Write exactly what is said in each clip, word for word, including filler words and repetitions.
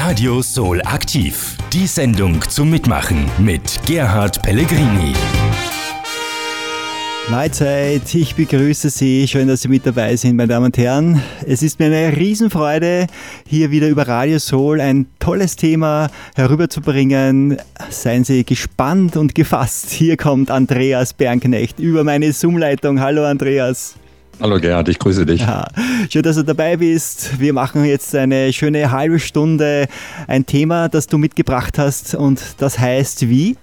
Radio Soul aktiv. Die Sendung zum Mitmachen mit Gerhard Pellegrini. Mahlzeit, ich begrüße Sie. Schön, dass Sie mit dabei sind, meine Damen und Herren. Es ist mir eine Riesenfreude, hier wieder über Radio Soul ein tolles Thema herüberzubringen. Seien Sie gespannt und gefasst. Hier kommt Andreas Bernknecht über meine Zoom-Leitung. Hallo Andreas. Hallo Gerhard, ich grüße dich. Ja, schön, dass du dabei bist. Wir machen jetzt eine schöne halbe Stunde ein Thema, das du mitgebracht hast, und das heißt wie?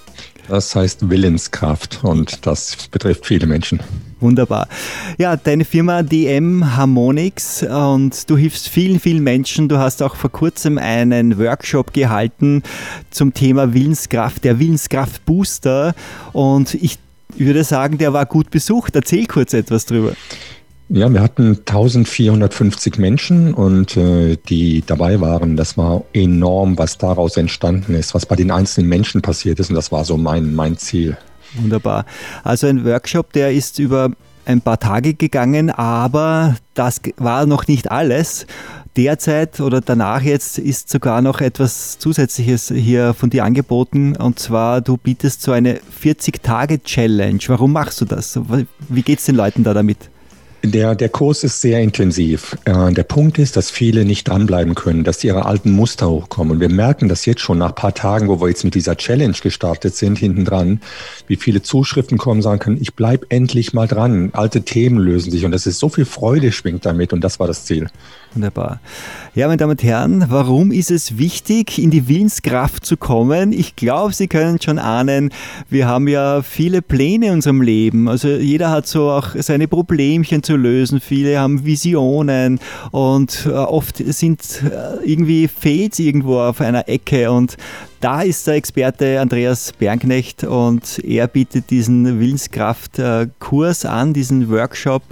Das heißt Willenskraft und das betrifft viele Menschen. Wunderbar. Ja, deine Firma D M Harmonix, und du hilfst vielen, vielen Menschen. Du hast auch vor kurzem einen Workshop gehalten zum Thema Willenskraft, der Willenskraft-Booster, und ich Ich würde sagen, der war gut besucht. Erzähl kurz etwas drüber. Ja, wir hatten eintausendvierhundertfünfzig Menschen und äh, die dabei waren. Das war enorm, was daraus entstanden ist, was bei den einzelnen Menschen passiert ist, und das war so mein, mein Ziel. Wunderbar. Also ein Workshop, der ist über ein paar Tage gegangen, aber das war noch nicht alles. Derzeit oder danach jetzt ist sogar noch etwas Zusätzliches hier von dir angeboten, und zwar du bietest so eine vierzig-Tage-Challenge. Warum machst du das? Wie geht es den Leuten da damit? Der, der Kurs ist sehr intensiv. Äh, der Punkt ist, dass viele nicht dranbleiben können, dass ihre alten Muster hochkommen. Und wir merken das jetzt schon nach ein paar Tagen, wo wir jetzt mit dieser Challenge gestartet sind, hinten dran, wie viele Zuschriften kommen, sagen können, ich bleib endlich mal dran. Alte Themen lösen sich, und das ist so viel Freude schwingt damit, und das war das Ziel. Wunderbar. Ja, meine Damen und Herren, warum ist es wichtig, in die Willenskraft zu kommen? Ich glaube, Sie können schon ahnen, wir haben ja viele Pläne in unserem Leben. Also jeder hat so auch seine Problemchen zu lösen. Viele haben Visionen, und oft sind irgendwie fehlt es irgendwo auf einer Ecke, und da ist der Experte Andreas Bernknecht, und er bietet diesen Willenskraft-Kurs an, diesen Workshop,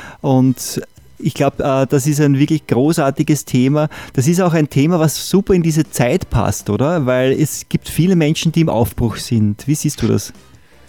und ich glaube, das ist ein wirklich großartiges Thema. Das ist auch ein Thema, was super in diese Zeit passt, oder? Weil es gibt viele Menschen, die im Aufbruch sind. Wie siehst du das?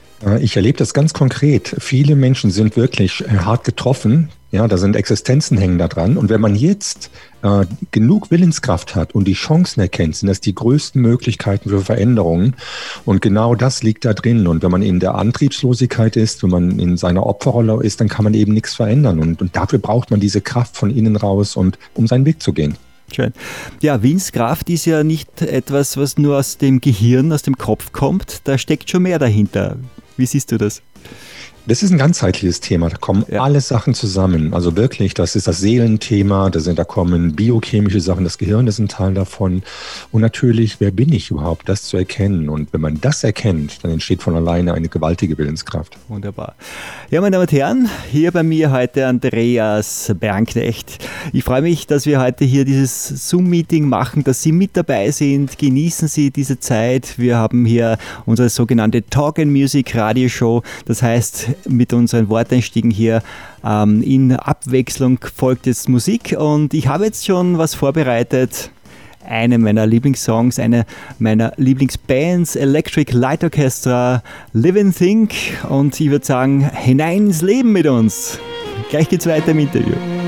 Ich erlebe das ganz konkret. Viele Menschen sind wirklich hart getroffen. Ja, da sind Existenzen hängen da dran. Und wenn man jetzt äh, genug Willenskraft hat und die Chancen erkennt, sind das die größten Möglichkeiten für Veränderungen. Und genau das liegt da drin. Und wenn man in der Antriebslosigkeit ist, wenn man in seiner Opferrolle ist, dann kann man eben nichts verändern. Und, und dafür braucht man diese Kraft von innen raus, und um seinen Weg zu gehen. Schön. Ja, Willenskraft ist ja nicht etwas, was nur aus dem Gehirn, aus dem Kopf kommt. Da steckt schon mehr dahinter. Wie siehst du das? Das ist ein ganzheitliches Thema, da kommen ja alle Sachen zusammen. Also wirklich, das ist das Seelenthema, da, sind, da kommen biochemische Sachen, das Gehirn ist ein Teil davon. Und natürlich, wer bin ich überhaupt, das zu erkennen. Und wenn man das erkennt, dann entsteht von alleine eine gewaltige Willenskraft. Wunderbar. Ja, meine Damen und Herren, hier bei mir heute Andreas Bernknecht. Ich freue mich, dass wir heute hier dieses Zoom-Meeting machen, dass Sie mit dabei sind. Genießen Sie diese Zeit. Wir haben hier unsere sogenannte Talk and Music Radioshow. Das heißt, mit unseren Worteinstiegen hier ähm, in Abwechslung folgt jetzt Musik, und ich habe jetzt schon was vorbereitet. Eine meiner Lieblingssongs, eine meiner Lieblingsbands, Electric Light Orchestra, Live and Think, und ich würde sagen, hinein ins Leben mit uns. Gleich geht's weiter im Interview.